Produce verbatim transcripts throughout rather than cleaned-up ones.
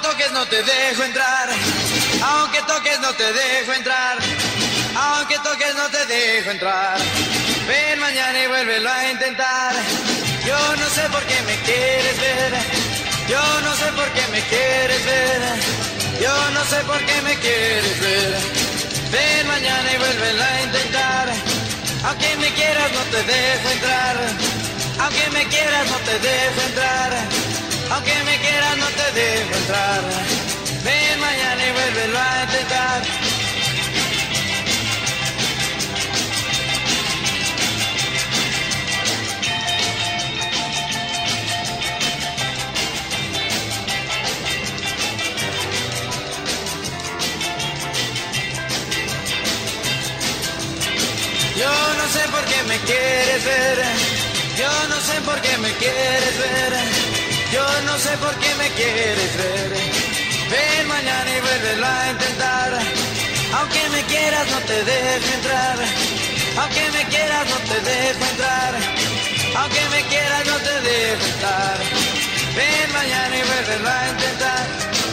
toques no te dejo entrar, aunque toques no te dejo entrar, aunque toques no te dejo entrar. Ven mañana y vuélvelo a intentar. Yo no sé por qué me quieres ver, yo no sé por qué me quieres ver, yo no sé por qué me quieres ver. Ven mañana y vuélvelo a intentar. Aunque me quieras no te dejo entrar, aunque me quieras no te dejo entrar, aunque me quieras no te dejo entrar. Ven mañana y vuélvelo a intentar. Yo no sé por qué me quieres ver, yo no sé por qué me quieres ver, yo no sé por qué me quieres ver. Ven mañana y vuélvelo a intentar. Aunque me quieras no te dejo entrar, aunque me quieras no te dejo entrar, aunque me quieras no te dejo entrar. Ven mañana y vuélvelo a intentar.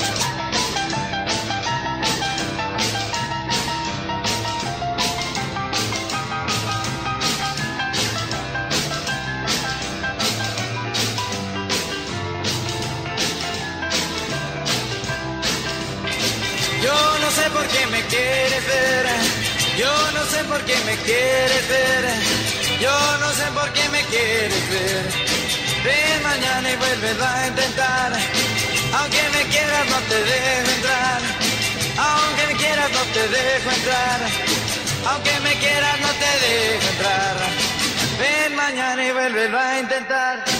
Yo no sé por qué me quieres ver, yo no sé por qué me quieres ver, yo no sé por qué me quieres ver. Ven mañana y vuélvelo a intentar. Aunque me quieras no te dejo entrar, aunque me quieras no te dejo entrar, aunque me quieras no te dejo entrar. Ven mañana y vuélvelo a intentar.